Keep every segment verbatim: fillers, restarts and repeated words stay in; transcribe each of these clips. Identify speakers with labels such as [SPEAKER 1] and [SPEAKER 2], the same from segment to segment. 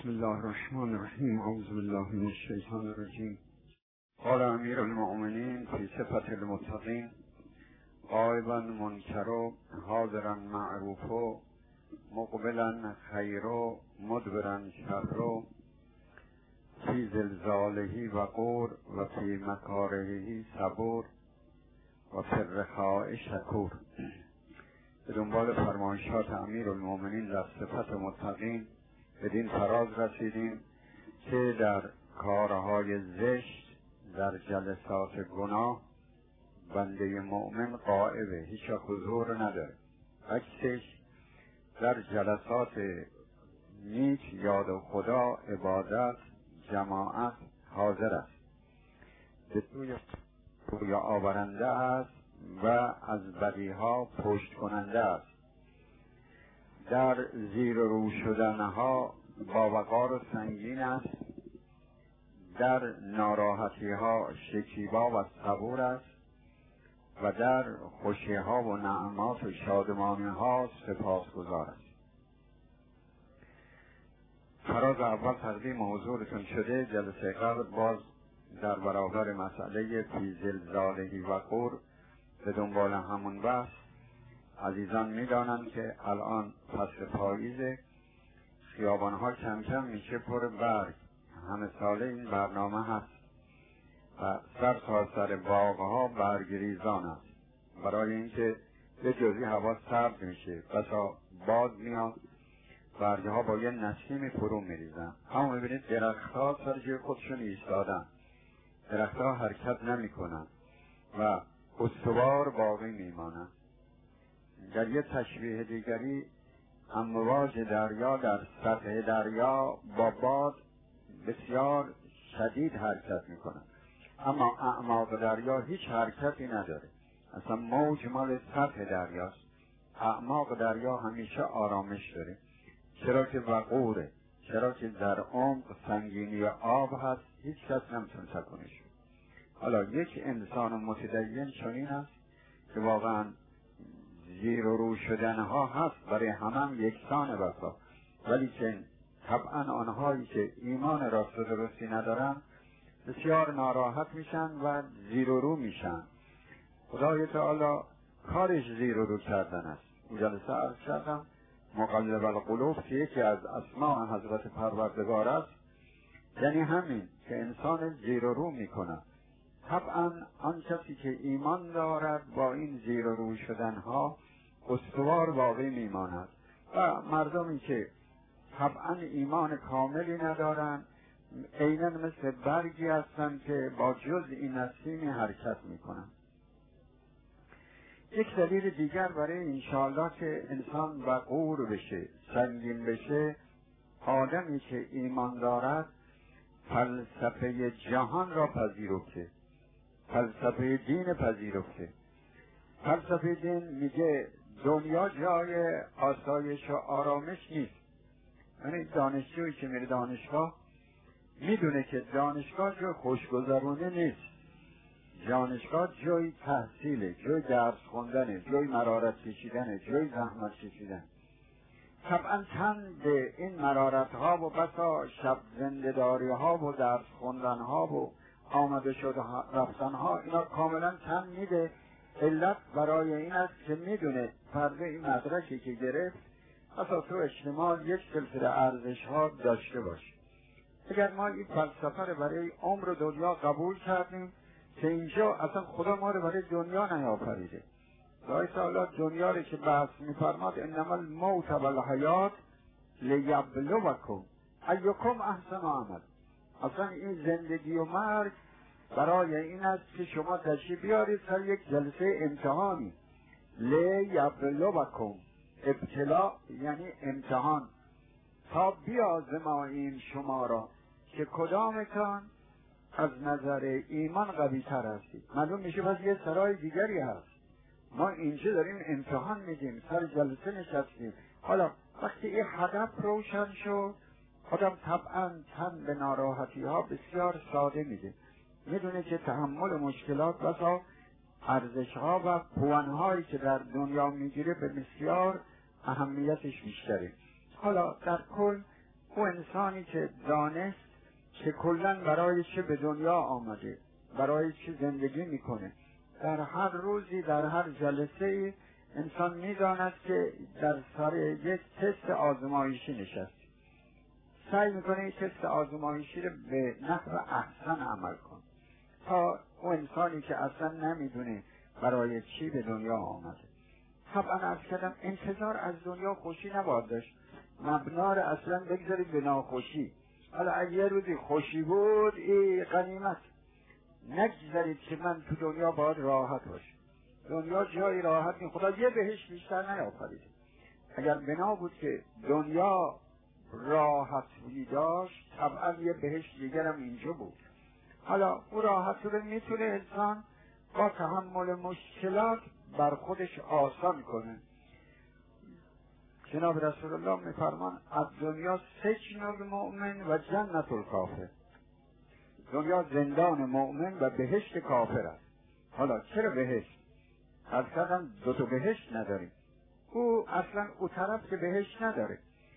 [SPEAKER 1] بسم الله الرحمن الرحیم. اعوذ بالله من الشیطان الرجیم. قال امیر المؤمنین فی صفت المتقین غائبا منکر حاضرا معروف مقبلا خیر مدبرا شر فی زلزاله وقور و فی مکاره صبور و فی الرخاء شکور. به دنبال فرمایشات امیر المؤمنین در صفت متقین بدین فراز رسیدیم که در کارهای زشت، در جلسات گناه بنده مؤمن غائبه، هیچ حضور نداره، عکسش در جلسات نیک یاد خدا، عبادت، جماعت حاضر است، به سوی روی آورنده است و از بدیها پشت کننده است، در زیر رو شدنها با وقار و سنگین است، در ناراحتی ها شکیبا و صبور است و در خوشی ها و نعمات و شادمانی ها سپاسگزار است. فراز اول تقدیم حضورتون شده. جلسه قبل باز در برابر مسئله فی زلزاله وقور به دنبال همون بحث. عزیزان میدانند که الان فصل پاییزه، خیابانها کم کم میشه پر برگ، همه ساله این برنامه هست و سر تا سر باغها برگریزان است، برای اینکه به جزی هوا سرد میشه، بسا باد میاد، برگها با یه نسیم فرو میریزن. اما میبینید درختها سر جای خودشون ایستادن، درختها حرکت نمیکنن و استوار باقی میمانن. در یه تشبیه دیگری امواج دریا در سطح دریا با باد بسیار شدید حرکت میکنن، اما اعماق دریا هیچ حرکتی نداره، اصلا موج مال سطح دریاست. اعماق دریا همیشه آرامش داره، چرا که وقوره، چرا که در عمق سنگینی آب هست، هیچ کس نمیتونه تکونش. حالا یک انسان متدین چنین است که واقعا زیر و رو شدنها هست، برای همه هم یکسان بسا، ولی که طبعا آنهایی که ایمان راست و درستی ندارن بسیار ناراحت میشن و زیر و رو میشن. خدای تعالی کارش زیر و رو کردن است. این جلسه عرض کردم مقلب القلوب که یکی از اسماء حضرت پروردگار است، یعنی همین که انسان زیر و رو میکنه. طبعا آن کسی که ایمان دارد با این زیر و رو شدنها استوار باقی میماند و مردمی که طبعا ایمان کاملی ندارن عیناً مثل برگی هستند که با جز این نسیمی حرکت میکنن. یک دلیل دیگر برای انشاءالله که انسان وقور بشه، سنگین بشه، آدمی که ایمان دارد فلسفه جهان را پذیرفته، فلسفه دین پذیرفته. فلسفه دین میگه دنیا جای آسایش و آرامش نیست. یعنی دانشجویی که میره دانشگاه میدونه که دانشگاه جای خوشگذرونه نیست، دانشگاه جای تحصیله، جای درس خوندنه، جای مرارت کشیدنه، جای زحمت کشیدن. طبعا تن به این مرارت ها و بسا شب زنده‌داری ها و درس خوندن ها و آمده شده رفتن ها، اینا کاملا تن میده. علت برای این است که میدونه فرد این مدرکی که گرفت اصلا تو اجتماع یک سلسله ارزش ها داشته باشه. اگر ما این فلسفه رو برای عمر دنیا قبول کردیم که اینجا اصلا خدا ما رو برای دنیا نیافریده، خدای تعالی دنیا رو که بحث میفرماد انما الموت و الحیات لیبلوکم ایکم احسن عمل، اصلا این زندگی و مرگ برای این است که شما تشریف بیارید سر یک جلسه امتحانی. لیبلوکم، ابتلا یعنی امتحان، تا بیازماییم شما را که کدامتان از نظر ایمان قوی تر هستید. معلوم میشه پس یه سرای دیگری هست. ما اینجا داریم امتحان میدیم، سر جلسه نشستیم. حالا وقتی این هدف روشن شد، خودم طبعا تن به ناراحتی ها بسیار ساده میده، میدونه که تحمل مشکلات بسا ارزش ها و پوان هایی که در دنیا میگیره به بسیار اهمیتش بیشتره. حالا در کل او انسانی که دانست که کلن برای چه به دنیا آمده، برای چه زندگی میکنه، در هر روزی در هر جلسه انسان میداند که در سر یک تست آزمایشی نشست، سعی میکنه این تست آزمایشی رو به نحو احسن عمل کنه تا اون انسانی که اصلا نمیدونه برای چی به دنیا آمده. طبعا از کردم انتظار از دنیا خوشی نباید داشت، مبنا رو اصلا بگذارید به ناخوشی. حالا اگه یه روزی خوشی بود ای غنیمت، نگذارید که من تو دنیا باید راحت باشم. دنیا جای راحت نیست، خدا یه بهشت بیشتر نیافرید. اگر بنا بود که دنیا راحتی داشت طبعا یه بهشت دیگر هم اینجا بود. حالا او راحت رو میتونه انسان با تحمل مشکلات بر خودش آسان کنه. جناب رسول الله میفرمان از دنیا سجن المؤمن و جنت الکافر، دنیا زندان مؤمن و بهشت کافر است. حالا چرا بهشت؟ از کردن دو تا بهشت نداریم، او اصلا او طرف که بهشت نداره،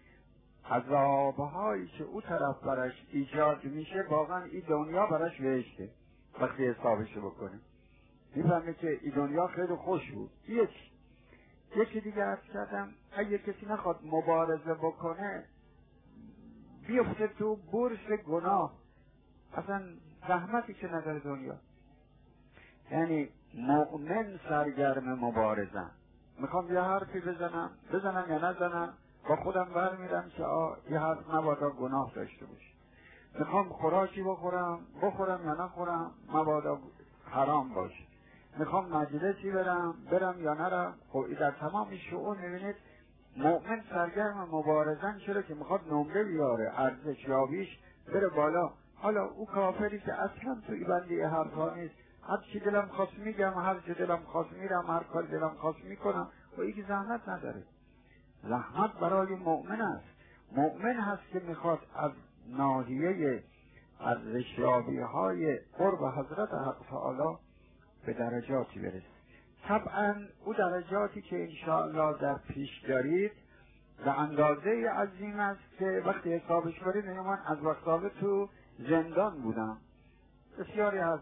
[SPEAKER 1] عذابهایی که او طرف برش ایجاد میشه واقعا این دنیا برش بهشته. وقتی حسابش بکنه میفهمه که این دنیا خیلی خوش بود. یک یکی دیگه عرض کردم اگه کسی نخواد مبارزه بکنه بیفته تو بورس گناه، اصلا زحمتی که نداره دنیا. یعنی مؤمن سرگرم مبارزه، میخوام یه حرفی بزنم بزنم یا نزنم، با خودم برمیرم که آه یه حرف نبادا گناه داشته باشه. میخوام خوراکی بخورم بخورم یا نخورم مبادا حرام باشه. میخوام مجلسی برم برم یا نرم. خب در تمام شؤون میبینید مؤمن سرگرم مبارزن، چرا که میخواد نمره بیاره، ارزش یابیش بره بالا. حالا او کافری که اصلا توی بندی حرفا نیست، هر چی دلم خواست میگم، هر چی دلم خواست میرم، هر کار دلم خواست میکنم و این زحمت نداره. زحمت برای مؤمن است. مؤمن هست که میخواد از ناحیه ارزشیابی های قرب حضرت حق تعالی به درجاتی برسه. طبعا او درجاتی که انشاءالله در پیش دارید به اندازه عظیم است که وقتی حسابش برید. من از وقتابه تو زندان بودم، بسیاری از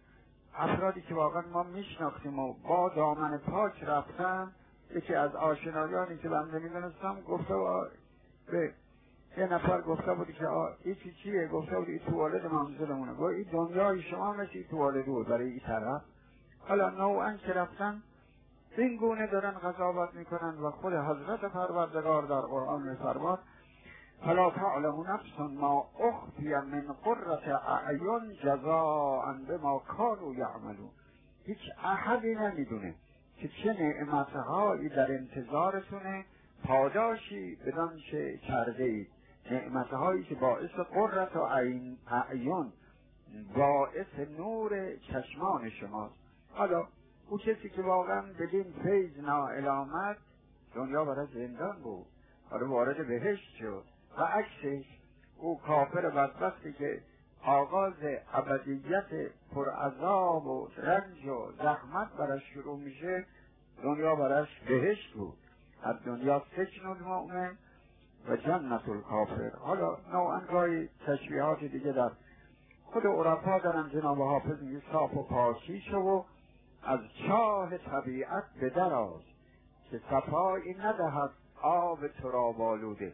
[SPEAKER 1] افرادی که واقعا ما میشناختیم و با دامن پاک رفتن، یکی از آشنایانی که بنده میدونستم گفته به یه نفر گفته بودی که این چی چیه؟ گفته بودی این توالد منزلمونه. گفت این دنیای شما مثل این توالد بود برای این طرف. حالا نوعا که رفتن این گونه دارن قضاوت میکنن و خود حضرت پروردگار در قرآن میفرماد فلا تعلم نفس ما اخفی من قرة اعین جزاء بما کانوا یعملون. هیچ احدی نمیدونه که چه نعمتهایی در انتظارتونه، پاداشی بدان چه کرده اید. نعمتهایی که باعث قرة اعین، باعث نور چشمان شماست. حالا او کسی که واقعا بدین فیض نائل آمد دنیا برای زندان بود، حالا وارد بهشت شد. و عکسش او کافر بدبختی که آغاز ابدیت پرعذاب و رنج و زحمت براش شروع میشه، دنیا براش بهشت بود. از دنیا سجن المؤمن و جنت الکافر. حالا نوعا گاهی تشبیهات دیگه در خود عرفا دارن. جناب حافظ میگه صاف و پاکی شو و از چاه طبیعت به در آز که صفایی ندهد آب تراب آلوده.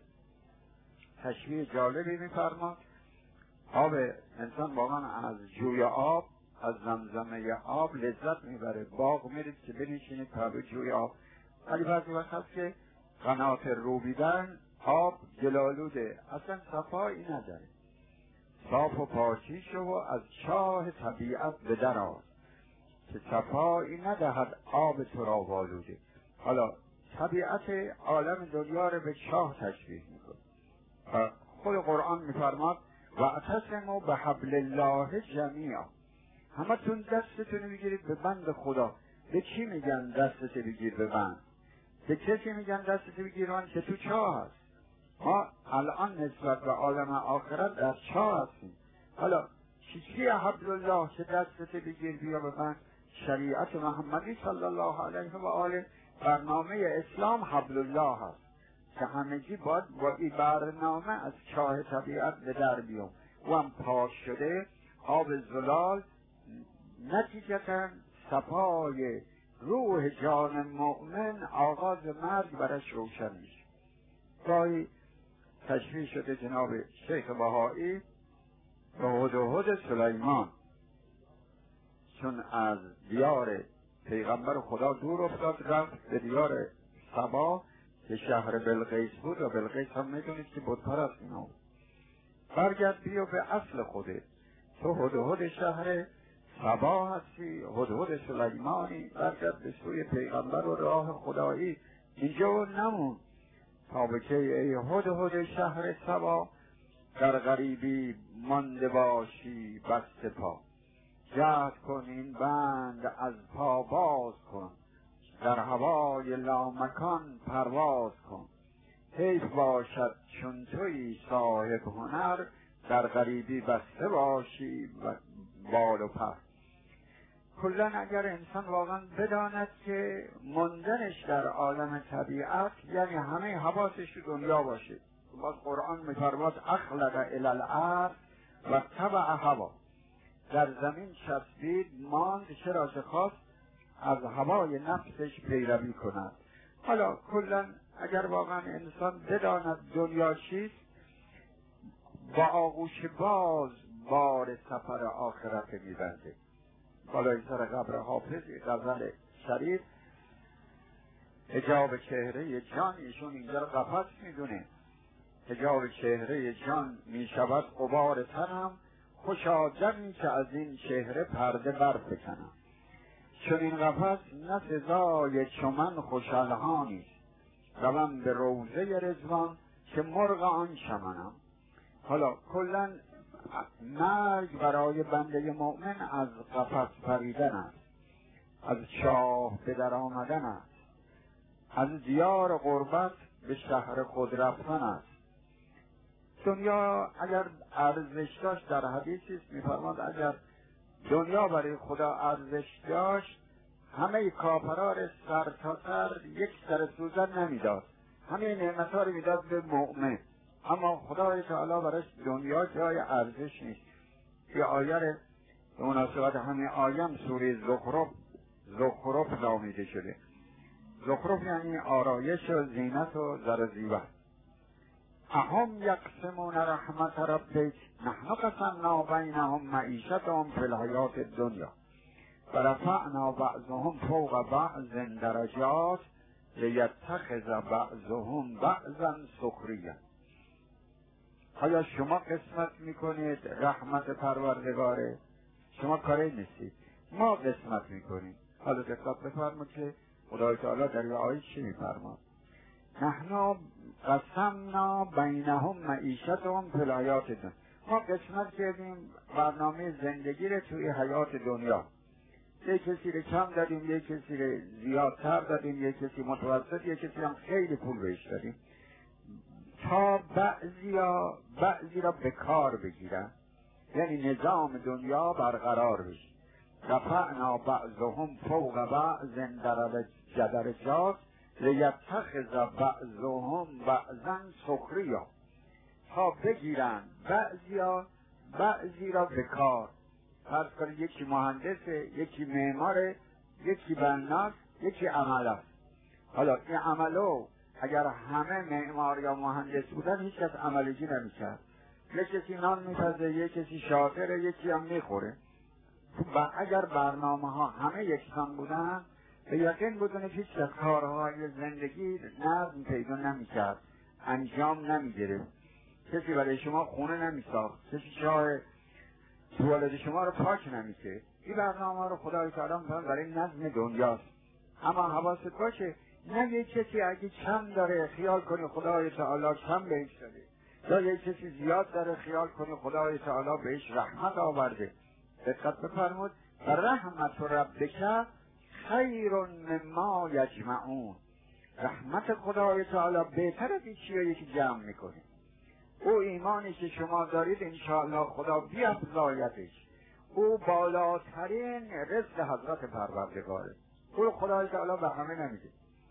[SPEAKER 1] تشبیه جالبی میفرماد. آب انسان واقعا از جوی آب، از زمزمه آب لذت میبره. باغ میرید که بنشینید تا به جوی آب، ولی بعضی وقت هست که قنات روبیدن آب گلالوده، اصلا صفایی نداره. صاف و پاکی شو و از چاه طبیعت به در آز که صفایی ندهد آب تراب آلوده. حالا طبیعت عالم دنیا رو به چاه تشبیه میکنه. خود قرآن میفرماد و اعتصموا بحبل الله جمیعا. همه تون دستتون میگیرید به بند خدا. به چی میگن دستت بگیر به بند؟ به کسی میگن دستت بگیرن که تو چاه هست. ما الان نسبت به عالم آخرت در چاه هستیم. حالا چی چی حبل الله که دستت بگیر بیا به بند؟ شریعت محمدی صلی الله علیه و آله، برنامه اسلام حبل الله هست. که همگی باید با این برنامه از چاه طبیعت به در بیام. او هم پاک شده، آب زلال، نتیجتا صفای روح جان مؤمن آغاز مرگ برش روشن میشه. گاهی تشریح شده جناب شیخ بهایی به هدهد سلیمان چون از دیار پیغمبر خدا دور افتاد رفت به دیار سبا که شهر بلقیس بود و بلقیس هم میدونید که بت‌پرست اینا. برگرد بیا به اصل خوده، تو هدهد شهر سبا هستی، هدهد سلیمانی، برگرد به سوی پیغمبر و راه خدایی، اینجا نمون تا به که ای هدهد شهر سبا در غریبی مانده باشی بسته پا. جهد کن این بند از پا باز کن، در هوای لامکان پرواز کن. حیف باشد چون توی صاحب هنر، در غریبی بسته باشی بال و پر. کلا اگر انسان واقعا بداند که ماندنش در عالم طبیعت یعنی همه حواسش تو دنیا باشه. باز قرآن می‌فرماد اخلد الی الارض و تبع هوا، در زمین چسبید ماند، چرا چه خواست از هوای نفسش پیروی کند. حالا کلا اگر واقعا انسان بداند دنیا چیست، با آغوش باز بار سفر آخرت میبنده. بالای سر قبر حافظ غزل شریف، حجاب چهره جان، ایشون اینجا رو قفس میدونه، حجاب چهره جان میشود غبار تنم، خوشا دمی که از این چهره پرده برفکنم. چون این قفس نه سزای چو من خوشالهانیست، روم به روضه رضوان که مرغ آن چمنم. حالا کلا مرگ برای بنده مؤمن از قفس پریدن است، از چاه به در آمدن است، از دیار غربت به شهر خود رفتن است. دنیا اگر ارزش داشت، در حدیثی است می‌فرماد اگر دنیا برای خدا ارزش داشت، همه کافرها را سر تا سر یک سر سوزن نمیداد، همه نعمت‌ها رو میداد به مؤمن. اما خدای تعالی براش دنیا جای ارزش نیست. یه آیه به مناسبت همین آیم سوره زخرف زخرف نامیده شده. زخرف یعنی آرایش و زینت و زر و زیور. اهم یقسمون رحمت ربک نحن قسمنا بینهم معیشتهم فی الحیاة الدنیا ورفعنا بعضهم فوق بعض درجات لیتخذ بعضهم بعضا سخریا. آیا شما قسمت میکنید رحمت پروردگاره؟ شما کاری نیستید، ما قسمت میکنیم. حالا دقت بفرمایید که خدای تعالی در آیه چی میفرماد؟ نحن قسمنا بینهم معیشتهم فی الحیاة الدنیا. ما قسمت کردیم برنامه زندگی رو توی حیات دنیا. یک کسی رو کم دادیم، یک کسی رو زیادتر دادیم، یک کسی متوسط، یک کسی هم خیلی پول بهش دادیم تا بعضیا بعضی را به کار بگیرن، یعنی نظام دنیا برقرار بشه. رفعنا بعضهم فوق بعض درجات لیتخذ بعضهم بعضا سخریا، تا بگیرن بعضیا بعضی را به کار. فرض کنید یکی مهندسه، یکی معماره، یکی بناست، یکی عمل است. حالا این عملو اگر همه معمار یا مهندس بودن هیچ کس عملگی نمی‌کرد. یک کسی نان می‌پزه، یک کسی شاطره، یکی هم میخوره. و اگر برنامه ها همه یکسان بودن، به یقین بدونید هیچ کس کارهای زندگی نظم پیدا نمی‌کرد، انجام نمی‌گرفت. کسی برای شما خونه نمی‌ساخت، کسی چاه توالت شما رو پاک نمی‌کرد. این برنامه رو خدای تعالی می‌فرماید برای نظم دنیاست. اما حواست باشه نه یک کسی اگه کم داره خیال کنی خدای تعالی کم بهش داده، یا یک کسی زیاد داره خیال کنی خدای تعالی بهش رحمت آورده. دقت بفرمود رحمت ربک خیر مما یجمعون. رحمت خدای تعالی بهتر از این چیزی که جمع میکنه. او ایمانی که شما دارید انشاءالله خدا بیفزایدش. او بالاترین رزق حضرت پروردگاره. او خدای تعالی به همه نمیده.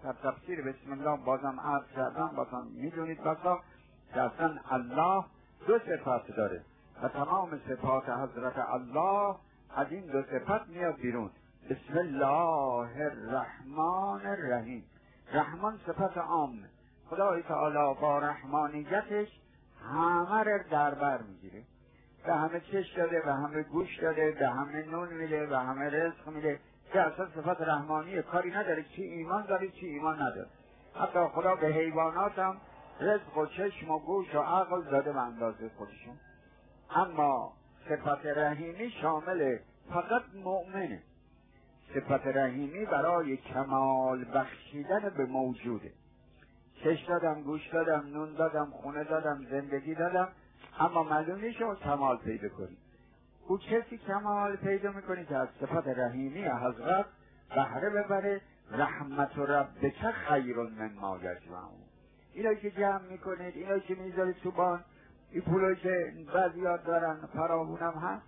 [SPEAKER 1] در تفسیر بسم الله بازم عرض کردم، بازم میدونید بسا که اصلا الله دو صفت داره و تمام صفات حضرت الله از این دو صفت میاد بیرون. بسم الله الرحمن الرحیم. رحمان صفت عام، خدای تعالی با رحمانیتش همه رو در بر میگیره، به همه چش داده، به همه گوش داده، به همه نون میده، به همه رزق میده، که اصلا صفت رحمانیه، کاری نداره چی ایمان داره چی ایمان نداره. حتی خدا به حیوانات هم رزق و چشم و گوش و عقل داده به اندازه خودشون. اما صفت رحیمی شامل فقط مؤمنه. صفت رحیمی برای کمال بخشیدن به موجوده. چش دادم، گوش دادم، نون دادم، خونه دادم، زندگی دادم، اما معلوم نیست شما کمال پیدا کنی. او کسی کمال پیدا میکنی که از صفت رحیمی حضرت بهره ببره. رحمت ربک خیر مما یجمعون. اینایی که جمع میکنید، اینایی که میذارید تو بان، این پولایی که بعضیات دارن فراوونم هست،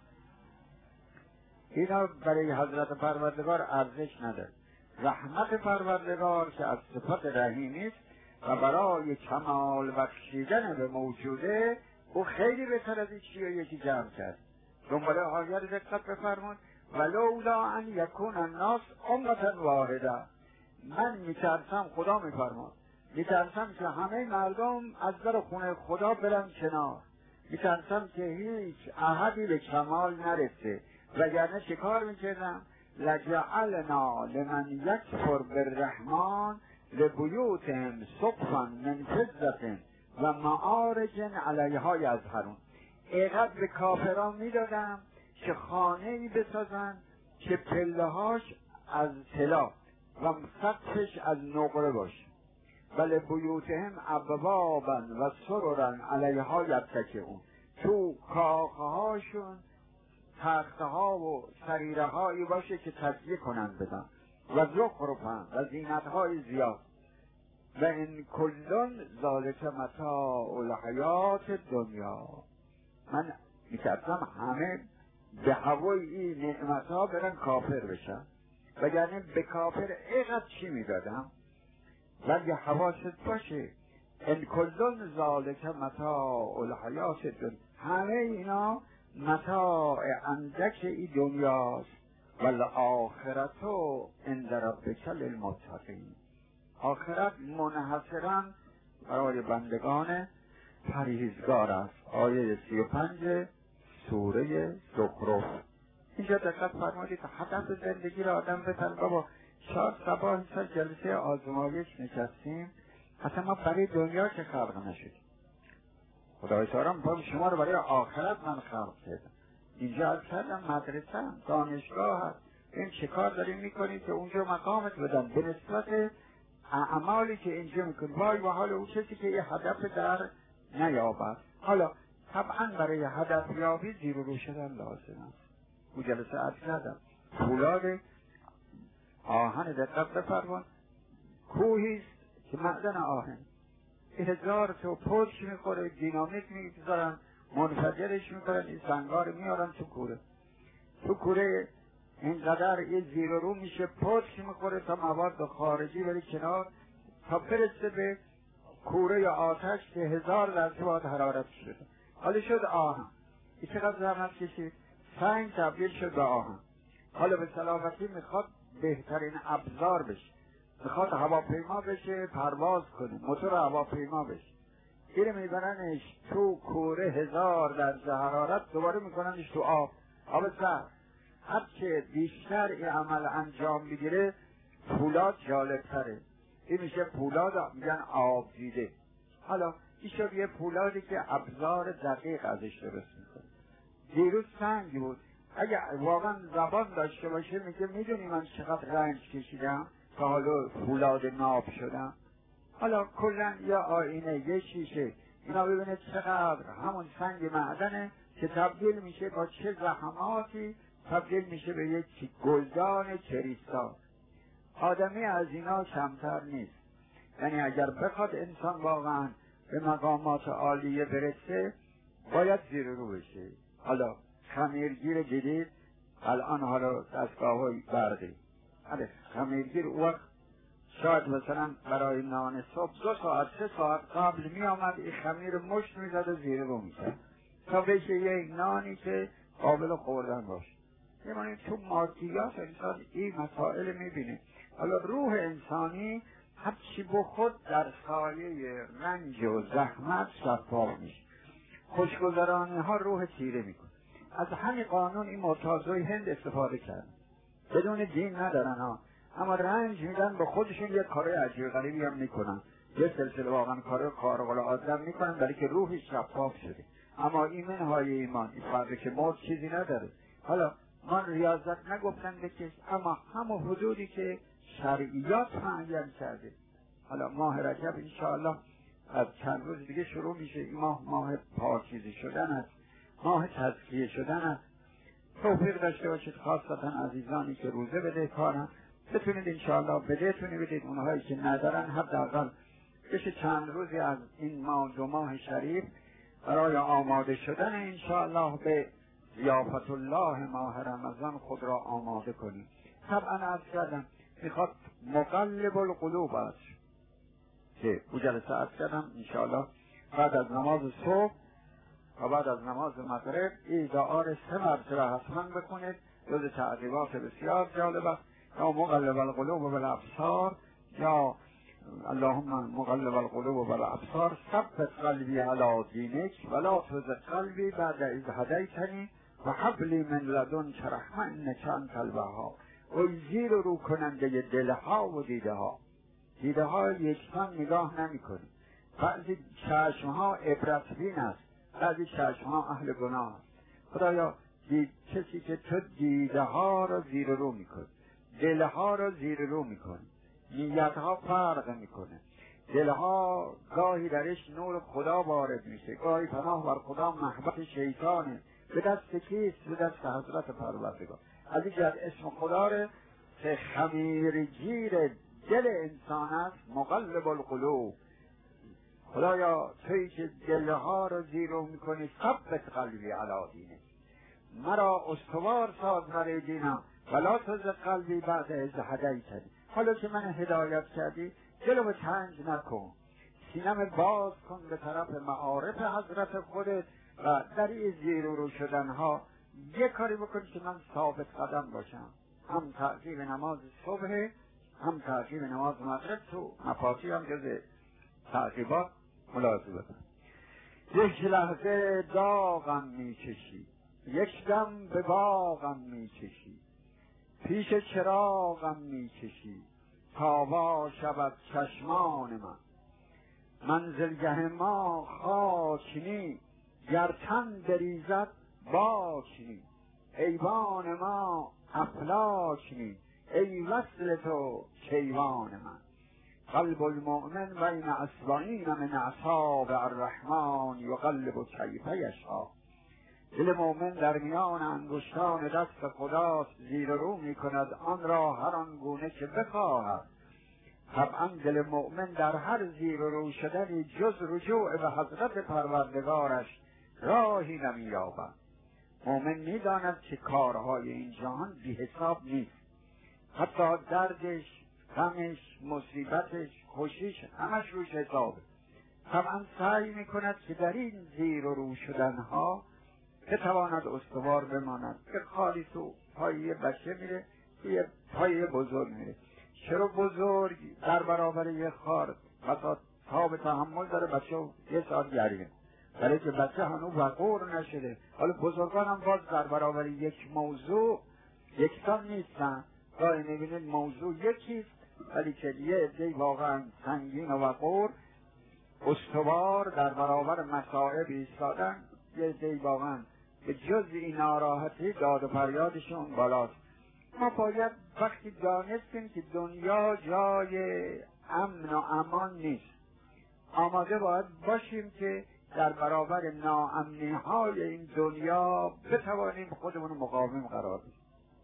[SPEAKER 1] اینا برای حضرت پروردگار ارزش نداره. رحمت پروردگار که از صفت رحیمی است و برای کمال بخشیدن به موجوده، او خیلی بهتر از این چیه یکی جمع کرد. دنباله آیه رو دقت بفرمون. ولولا ان یکون الناس امة واحده. من میترسم، خدا میفرماد، میترسم که همه مردم از در خونه خدا برن کنار، میترسم که هیچ احدی به کمال نرسه، وگرنه چه کار میکردم؟ لجعلنا لمن یکفر بالرحمن لبیوتهم سقفا من فضة و معارج علیها یظهرون. اینقدر به کافران میدادم که خانه‌ای بسازن که پله‌هاش از طلا و سقفش از نقره باشه، ولی بیوتهم ابوابا و سررا علیها یتکئون. تو کاخه‌هاشون تخت‌ها و سریره‌هایی باشه که تکیه کنن بدن و زخرفا و زینت‌های زیاد. و این کلون ذالک متاع الحیات دنیا. من می‌ترسم همه به هوای این نعمت‌ها برن کافر بشن، وگرنه به کافر اینقدر چی میدادم. ولی حواست باشه این کلون ذالک متاع الحیات دنیا، همه اینا متاع اندک ای دنیاست. والآخرتو عند ربک للمتقین. آخرت منحصرا برای بندگان پرهیزگار است. آیه سی و پنج سوره زخرف. اینجا دقت فرمایید که هدف زندگی را آدم بتن. بابا چهار صباح سال جلسه آزمایش نشستیم، اصلا ما برای دنیا که خلق نشدیم. خدای تعالی میگه شما رو برای آخرت من خلق کردم. اینجا از کردم مدرسه هم، دانشگاه هست، این چه کار داریم میکنیم که اونجا مقامت بدن به نسبت اعمالی که اینجا میکنی. وای و حال اون کسی که یه هدف در نیابد. حالا طبعا برای هدف یابی زیر و رو شدن لازم است. او جلسه عرض کردم فولاد آهن دقت بفرمان کوهیست که معدن آهن هزار تا پشت میخوره، دینامیت میگذارن، منفجرش میکنن، این سنگار میارن تو کوره. تو کوره اینقدر یه زیر و رو میشه، پشت میخوره تا مواد خارجی بری کنار تا برسه به کوره یا آتش که هزار درجه باید حرارت شده. حالا شد آهن. این چقدر زحمت کشید؟ سنگ تبدیل شد به آهن. حالا به سلامتی میخواد بهترین ابزار بشه، میخواد هواپیما بشه، پرواز کنه، موتور هواپیما بشه. اینو میبرنش تو کوره هزار درجه حرارت، دوباره میکننش تو آب، آب سرد. هرچه بیشتر این عمل انجام بگیره پولاد جالب تره. این میشه پولاد میگن آب دیده. حالا این شد یه پولادی که ابزار دقیق ازش درست میکنه. دیروز سنگ بود، اگه واقعا زبان داشته باشه میگه میدونی من چقدر رنج کشیدم تا حالا فولاد ناب شدم. حالا کلا یا آینه یا شیشه، اینا ببینه چقدر همون سنگ معدنه که تبدیل میشه با چه زحماتی تبدیل میشه به یک گلدان چریستا. آدمی از اینا کمتر نیست. یعنی اگر بخواد انسان واقعا به مقامات عالیه برسه باید زیر رو بشه. حالا خمیرگیر دیدید الان حالا دستگاه های برقی، حالا خمیرگیر وقت
[SPEAKER 2] شاید مثلا برای نان صبح دو ساعت سه ساعت قبل می آمد این خمیر مشت می زد و زیر رو می زد تا بشه یک نانی که قابل خوردن باشه. یعنی تو مادیات انسان این مسائل می بینه. حالا روح انسانی هرچی بخود در سایه رنج و زحمت شفاف میشه. خوشگذرانی ها روح تیره میکنه. از همین قانون این معتزله هند استفاده کردن. بدون دین ندارن ها، اما رنج میدن به خودشون، یک کار عجیب غریبی هم میکنن، یه سلسله واقعا کار خارق العاده میکنن برای که روحی شفاف شده. اما ایمن های ایمان این فرقی که مرد چیزی نداره. حالا من ریاضت نگفتن بکش، اما همون حدودی که شرعیات معین کرده. حالا ماه رجب انشاءالله از چند روز دیگه شروع میشه. این ماه ماه پاکیزه شدن است، ماه تزکیه شدن است. توفیق داشته باشید خاصتا عزیزانی که روزه بده کارن بتونید انشاءالله بدهتونی بدید. اونهایی که ندارن حداقل بشه چند روزی از این ماه دو ماه شریف برای آماده شدن انشاءالله به ضیافت الله ماه رمضان خود را آماده کنید. طبعا عرض کردم میخواد مقلب القلوب است که او جلسه عرض کردم انشاءالله بعد از نماز صبح و بعد از نماز مغرب این دعا سه مرتبه حتما بکنید. جز تعقیبات بسیار جالب است. یا مقلب القلوب و الابصار، یا اللهم مقلب القلوب و الابصار ثبت قلبی علی دینک ولا تزغ قلبی بعد اذ هدیتنی و هب لی من لدنک رحمة انک انت الوهاب. اوی زیر و رو کننده دلها و دیده ها. دیده ها یکسان نگاه نمی کنی. بعضی چشم ها عبرت بین است، بعضی چشم ها اهل گناه است. خدایا دید کسی که تو دیده ها را زیر رو میکنی، دلها را زیر رو میکنی، نیتها فرق میکنه، دلها گاهی درش نور خدا وارد میشه، گاهی پناه بر خدا محبت شیطانه. به دست کیست؟ به دست حضرت پروردگار. از این جهت اسم خدا را که خمیرگیر دل انسان است مقلب القلوب. خدایا تویی که دلها را زیر رو میکنی ثبت قلبی علی دینک، مرا استوار ساز برای دینم ولا تزغ قلبی بعد اذ هدیتنی. حالا که من هدایت کردی دلو به تنگ نکن، سینم باز کن به طرف معارف حضرت خودت و در این زیر و رو شدنها یک کاری بکن که من ثابت قدم باشم. هم تعقیب نماز صبح، هم تعقیب نماز مغرب، تو مفاتی هم جز تعقیبات ملاحظه بکن. یک لحظه داغم میکشی، یک دم به باغم میکشی، پیش چراغم میکشی تا وا شود چشمان من. منزلگه ما خاک نی، گر تن بریزد باک نی. ایوان ما افلاک نی، ای وصل تو کیوان من. قلب المؤمن بین اصبعین من اصابع الرحمن یقلب کیف یشاء. دل مؤمن در میان انگشتان دست خداست، زیر رو می کند آن را هر آن گونه که بخواهد. طبعا دل مؤمن در هر زیر رو شدنی جز رجوع به حضرت پروردگارش راهی نمی یابد. مؤمن می داند که کارهای این جهان بی حساب نیست، حتی دردش، غمش، مصیبتش، خوشیش همش روش حسابه. طبعا سعی می کند که در این زیر و رو شدنها بتواند استوار بماند. که خالی تو پایی بچه میره، توی پایی بزرگ میره. چرا بزرگ در برابر یه خار مثلا تاب تحمل داره بچه یه ساعت گریه، برای که بچه هنوز وقور نشده. حالا بزرگان هم باز در برابر یک موضوع یکسان نیستن. گاهی میبینید موضوع یکیست ولی که یه عده‌ای واقعا سنگین و وقور استوار در برابر مصائب ایستادن، یه عده‌ای واقعا به جز این ناراحتی داد و فریادشون بالاست. ما باید وقتی دانستیم که دنیا جای امن و امان نیست، آماده باید باشیم که در برابر ناامنی های این دنیا بتوانیم خودمون مقاوم قرار بدیم.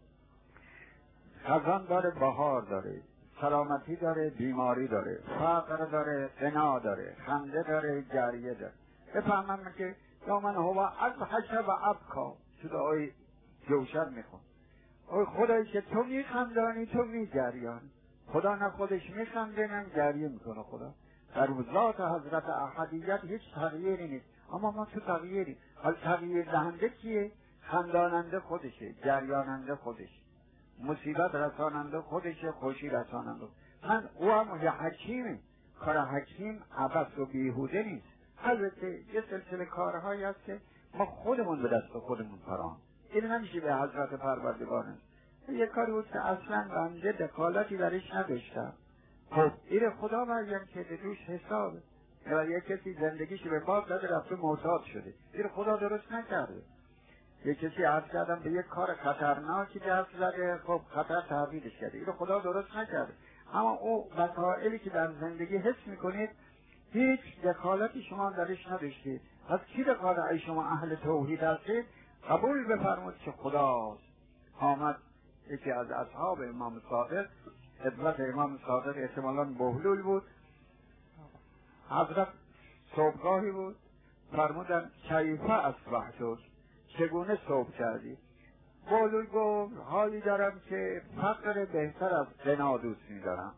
[SPEAKER 2] خزان داره، بهار داره، سلامتی داره، بیماری داره، فقر داره، غنا داره، خنده داره، گریه داره. بفهمم که یا من هوا از حشب و ابکا تو دعای جوشن میخون. اوی خدایی که تو میخندانی، تو میگریانی. خدا نه خودش میخنده نه گریه میکنه. خدا در ذات حضرت احدیت هیچ تغییری نیست، اما ما تو تغییری. حال تغییر دهنده کیه؟ خنداننده خودشه، گریاننده خودشه، مصیبت رساننده خودشه، خوشی رساننده. من او هم یه حکیمه، کار حکیم عبث و بیهوده نیست. البته یه سلسله کارهایی هست که ما خودمون به دست خودمون فرام، این نمیشه به حضرت پروردگار. یه کاری بود که اصلا بنده دخالتی درش نداشتم. خب این خدا مریم که به روش حسابه. اگر یه کسی زندگیش به باد داده رفته معتاد شده، این خدا درست نکرده. یه کسی عرض کردم به یک کار خطرناکی دست زده، خب خطر تحویلش کرده، این خدا درست نکرده. اما او وسائلی که در زندگی حس میکنید هیچ دخالتی شما درش نداشتید. از کی دخالت؟ ای شما اهل توحید هستید قبول بفرمایید که خداست. آمد یکی از اصحاب امام صادق، خدمت امام صادق احتمالاً بهلول بود، حضرت صبحگاهی بود، فرمودن کیفه اصبحتم، چگونه صبح کردی؟ بهلول گفت حالی دارم که فقر بهتر از غنا دوست می‌دارم،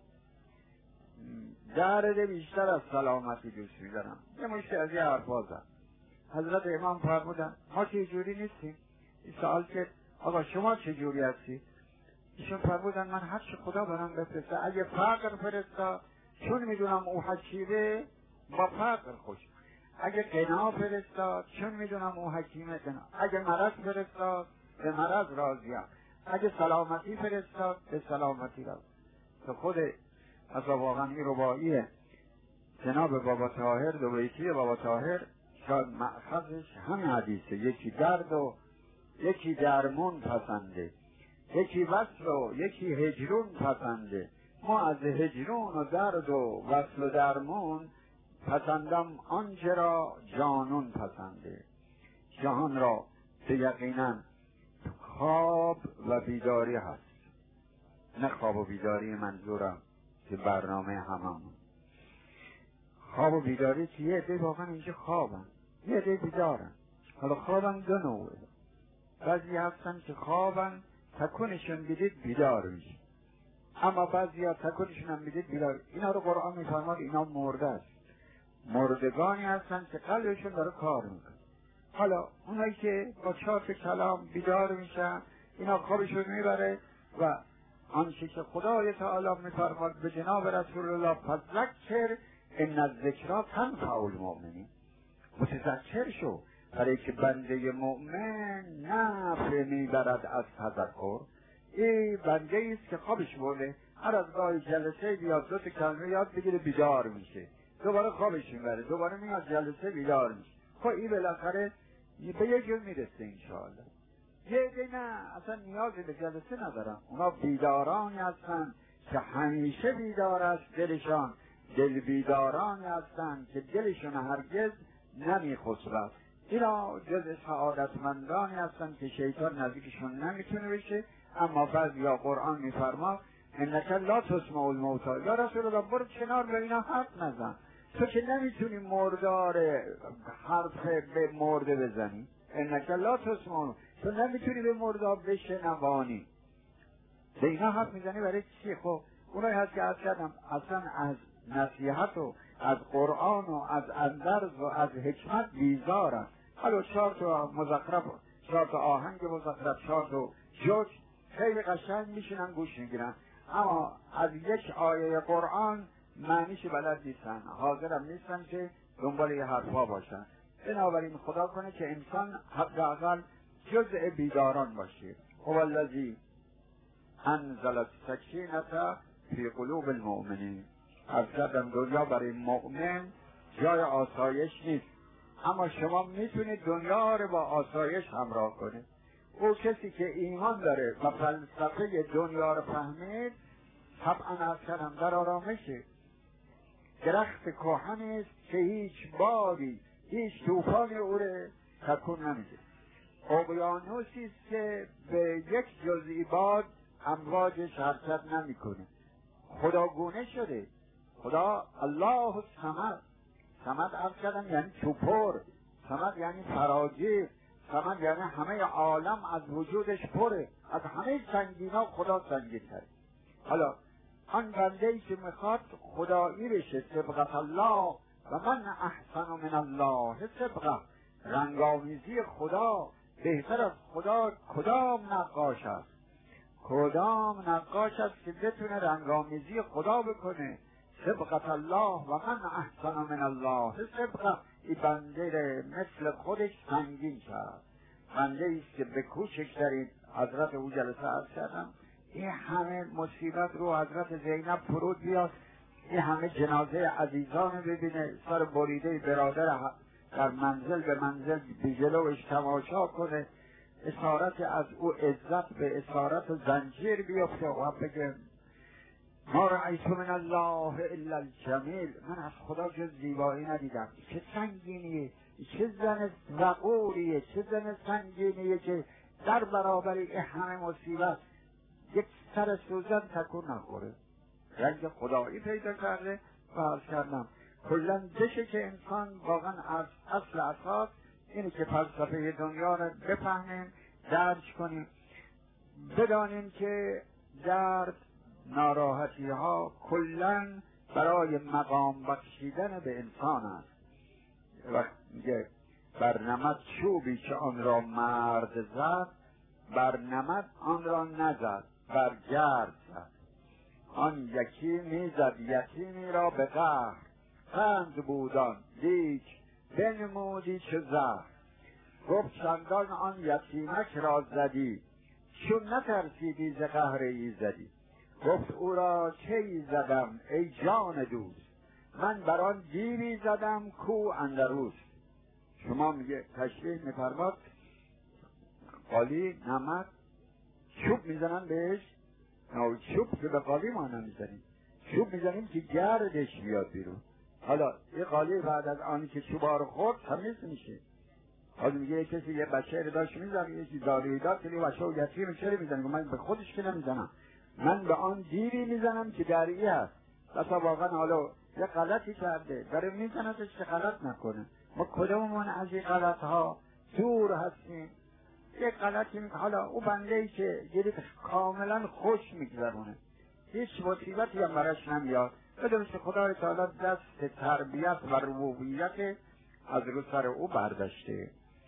[SPEAKER 2] درد بیشتر از سلامتی دوست می‌دارم. یه مشت از یه حرفا زد. حضرت امام فرمودن ما چه جوری نیستیم. این سوال که آقا شما چه جوری هستی؟ ایشون فرمودن من هر چه خدا برام بفرسته، اگه فقر فرستا چون میدونم او حکیمه با فقر خوش، اگه غنا فرستاد چون میدونم او حکیمه غنا، اگه مرض فرستاد به مرض راضیم، اگه سلامتی فرستاد به سلامتی راضی. تو خود اصلا واقعا این رباعیه جناب بابا طاهر، دو بیتی بابا طاهر شاید مأخذش همین حدیثه، یکی درد و یکی درمون پسنده، یکی وصل و یکی هجرون پسنده. ما از هجرون و درد و وصل و درمون پسندم آنچه را جانون پسنده. جهان را به یقینا خواب و بیداری هست، نه خواب و بیداری منظورم که برنامه هممون. خواب و بیداری که یه عده واقعا اینجا خوابن، یه عده بیدارن. حالا خوابن دو نوعه، بعضی هستن که خوابن تکونشون بیدید بیدار میشه، اما بعضی ها تکونشون هم بیدید بیدار. اینا رو قرآن میفرماد اینا مرده است، مردگانی هستن که قلبشون داره کار میکنه. حالا اونایی که با چارت کلام بیدار میشن اینا خوابشون میبره و آنچه که خدای تعالی میفرماد به جناب رسول الله فذکر ان الذکری تنفع المؤمنین، متذکر شو برای که بنده مؤمن نفع میبرد از تذکر. این بنده ایست که خوابش برده، هر از گاهی جلسه بیاد دو تا کلمه یاد بگیره بیدار میشه، دوباره خوابش میبره، دوباره میاد جلسه بیدار میشه. خب این بالاخره به یه جور میرسه انشاءالله. یه عده نه اصلا نیازی به جلسه ندارن، اونا بیدارانی هستن که همیشه بیدار است دلشان، دل بیدارانی هستن که دلشون هرگز نمیخسبد. اینا جز سعادتمندانی هستن که شیطان نزدیکشون نمیتونه بشه. اما بعضی یا قرآن میفرما انک لا تسمع الموتی، یا رسول الله برو کنار به اینا حرف نزن، تو که نمیتونی مردار حرف به مرده بزنی. انک لا تسمع، تو نمیتونی به مرده بشنوانی، به اینا حرف میزنی برای چی؟ خب اونایی هست که از کردم اصلا از نصیحت و از قرآن و از اندرز و از حکمت بیزارن. حالا چهار تا مزخرف، چهار تا آهنگ مزخرف، چهار تا جوک خیلی قشنگ میشینن گوش میگیرن، اما از یک آیه قرآن معنیش بلد نیستن، حاضرم نیستن که دنبال یه حرفا باشن. بنابراین خدا کنه که انسان حداقل جزء بیداران باشه. هو الذی انزل السکینة فی قلوب المؤمنین. از کردم دنیا برای مؤمن جای آسایش نیست، اما شما میتونید دنیا رو با آسایش همراه کنید. او کسی که ایمان داره و فلسفه دنیا رو فهمید طبعا از کردم در آرامشه. درخت کهن است که هیچ بادی، هیچ طوفانی او رو تکون نمیده. اقیانوسی است که به یک جزئی باد امواجش حرکت نمیکنه. خداگونه شده. خدا الله الصمد، صمد عرض کردم یعنی چوپر، صمد یعنی فراگیر، صمد یعنی همه عالم از وجودش پره، از همه سنگینا خدا سنگین تره. حالا آن بنده ای که میخواد خدایی بشه، صبغت الله و من احسن من الله صبغه، رنگامیزی خدا بهتر از خدا کدام نقاش است؟ کدام نقاش است که بتونه رنگامیزی خدا بکنه؟ صبغت الله و من احسن من الله صبغه. این بنده مثل خودش سنگین کرد، بنده ایست که به کوچکترین حضرت او جلسه عرض کردم این همه مصیبت رو حضرت زینب فرود بیاد، این همه جنازه عزیزان ببینه، سر بریده برادر در منزل به منزل به جلوش تماشا کنه، اسارت از او عزت به اسارت زنجیر بیفته و بگه ما رأیت من الله الا الجمیل، من از خدا جز زیبایی ندیدم. چه سنگینیه، چه زن وقوریه، چه زن سنگینیه که در برابر این همه مصیبت یک سر سوزن تکون نخوره، رنگ خدایی پیدا کرده. و عرض کردم کلن بشه که انسان واقعا از اصل اساس اینه که فلسفه دنیا رو بفهمیم، درک کنیم، بدانیم که درد، ناراحتی ها کلن برای مقام بخشیدن به انسان است. وقت میگه بر نمد چوبی که آن را مرد زد، بر نمد آن را نزد، بر گرد زد. آن یکی میزد یتیمی را به قهر، قند بودان لیک بنمودی چه زهر. گفت چندان آن یتیمک را زدی، چون نترسیدی ز قهر ایزدی. گفت او را چه زدم ای جان دوست، من بر آن دیوی زدم کو اندروست. شما میگه تشریح میفرماد قالی نمد چوب میزنن بهش، چوب که به قالی ما نمیزنیم، چوب میزنیم که گردش بیاد بیرون. حالا یه قالی بعد از آنی که چوبا رو خورد تمیز میشه. حالا میگه یه کسی یه بچه رو داشت میزنه، یکی دارویی داد که بچه و یتیم چرا میزنه؟ من به خودش که نمیزنم، من به آن دیوی میزنم که درعی هست. بسا واقعا حالا یه غلطی کرده داره میزنتش که غلط نکنه. ما کدومون از این غلط ها دور هستیم؟ یه غلطی میکنه، حالا او بنده ای که گریه کاملا خوش میگذرونه، هیچ مصیبتی هم براش نمیاد، بدونش که خدای تعالی دست تربیت و ربوبیت از رو سر او برداشته.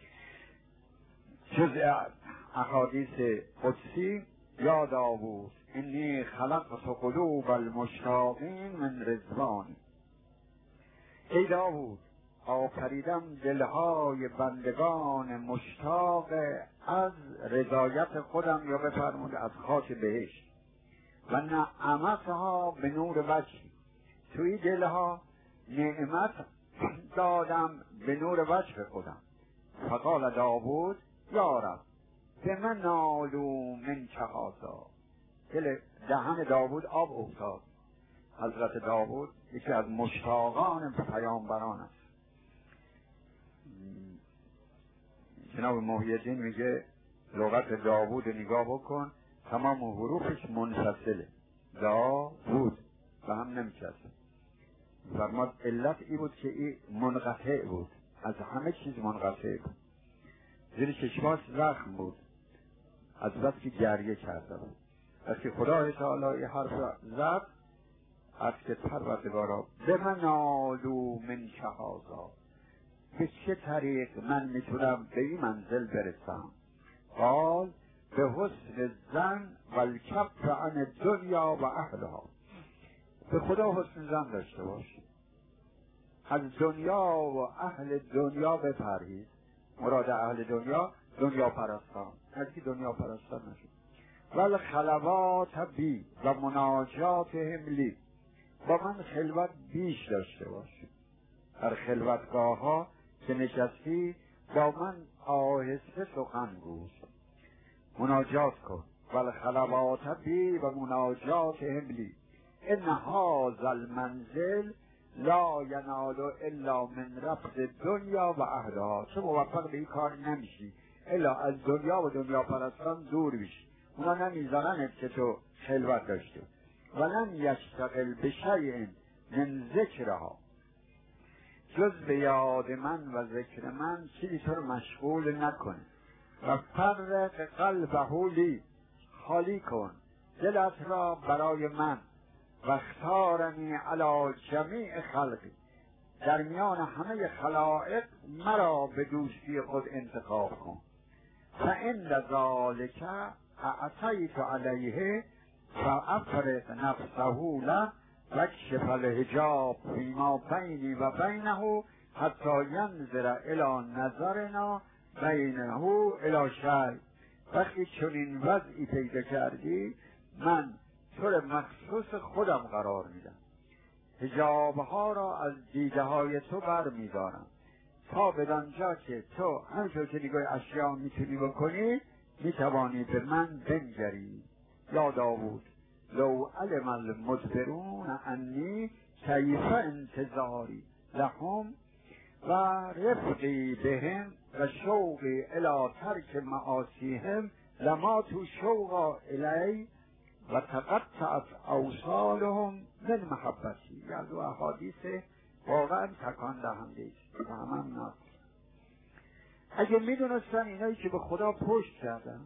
[SPEAKER 2] جز احادیث قدسی یا داوود انی خلقت قلوب المشتاقین من رضوان. ای داوود آفریدم دلهای بندگان مشتاق از رضایت خودم، یا بفرمود از خاک بهشت، و نعمتها به نور وجه، توی دلها نعمت دادم به نور وجه خودم. فقال داوود یا رب به من نالو من چهازا. دل دهن داوود آب افتاد. حضرت داوود یکی از مشتاقان پیامبران است. جناب محی الدین میگه لغت داوود نگاه بکن، تمام حروفش منفصله، داوود و هم نمیچسته. فرماد علت ای بود که این منقطع بود، از همه چیز منقطع بود، زیر چشماش زخم بود، از بس که گریه کرده بود. از که خدای تعالی حرف زد از که پروردگارا به من نالو من شهازا، به چه طریق من میتونم به این منزل برسم؟ قال به حسن زن و الکف عن دنیا و اهلها. به خدا حسن زن داشته باش، از دنیا و اهل دنیا بپرهیز. مراد اهل دنیا دنیا پرستان، از کی دنیا پرستان نشد. ول خلوات بی و مناجات هملی، با من خلوت بیش داشته باش. در خلوتگاه ها که نشستی با من آهسته سخن گوی، مناجات کن. ول خلوات بی و مناجات هملی ان هذا المنزل لا ینال الا من رفض دنیا و اهلها. چه موفق به این کار نمیشی الا از دنیا و دنیا پرستان دور بشی. اونا نمیذارن که تو خلوت داشته. ولن یشتغل بشیء من ذکرها، جز به یاد من و ذکر من چیزی تو رو مشغول نکنه. و فرق قلبه لی، خالی کن دلت را برای من. و اختارنی علی جمیع خلقی، در میان همه خلائق مرا به دوستی خود انتخاب کن. فعند ذالک اعطیت علیه فافرغ نفسه له واکشف الحجاب فیما بینی و بینه حتی ینظر الی نظرنا بینه الی شیء. وقتی چنین وضعی پیدا کردی من تو را مخصوص خودم قرار میدم، حجابها را از دیده های تو بر میدارم تا بدانجا که تو همینطور که نگاه اشیا میتونی بکنی میتوانی به من بنگری. یا داوود لو علم المدبرون انی کیف انتظاری لهم و رفقی بهم و شوقی الی ترک معاصیهم لما تو شوقا الی و تقطعت اوصالهم من محبتی. یعنی دو احادیث واقعا تکان دهنده است. همه ناس اگه میدونستن اینایی که به خدا پشت کردن،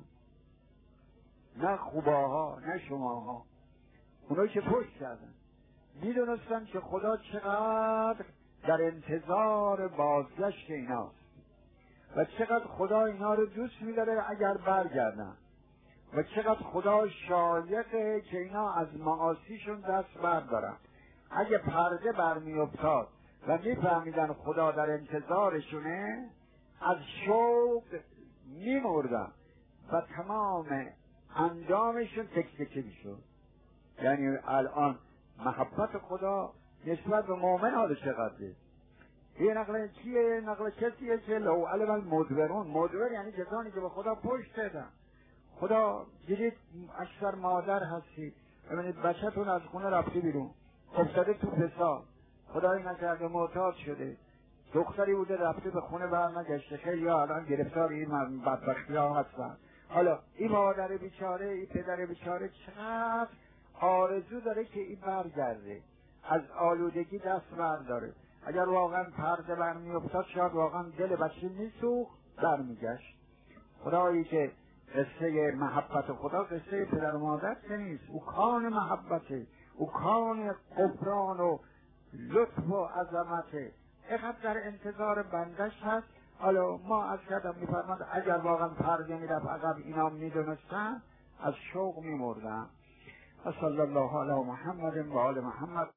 [SPEAKER 2] نه خوباها نه شماها، اونایی که پشت کردن، میدونستن که خدا چقدر در انتظار بازگشت ایناست و چقدر خدا اینا رو دوست می‌داره اگر برگردن و چقدر خدا شایقه که اینا از معاصیشون دست بردارن. اگه پرده برمیافتاد و میفهمیدن خدا در انتظارشونه از شوق میمردن و تمام اندامشون تک تکه میشد. یعنی الان محبت خدا نسبت به مؤمن حال چقدره؟ یه نقل کیه؟ نقل کسیه که لو علم المدبرون، مدبر یعنی کسانی که به خدا پشت دادن. خدا دیدید اکثر مادر هستی، ببینید بچه‌تون از خونه رفته بیرون افتاده تو فساد، خدایی نکرده معتاد شده، دختری بوده رفته به خونه برنگشته، خیلی ها الان گرفتار این بدبختی ها هستن. حالا این مادر بیچاره، این پدر بیچاره چقدر آرزو داره که این برگرده، از آلودگی دست برداره. اگر واقعا پرده برمی افتاد شاید واقعا دل بچه میسوخت برمیگشت. خدایی که قصه محبت خدا قصه پدر و مادر که نیست، او کان محبته، او کان غفران و لطف و عظمته، اینقدر در انتظار بندش هست. حالا ما از کردم میفرماد اگر واقعا پرده میرفت عقب اینا میدونستن از شوق میمردن. صلی الله علی محمد و آل محمد.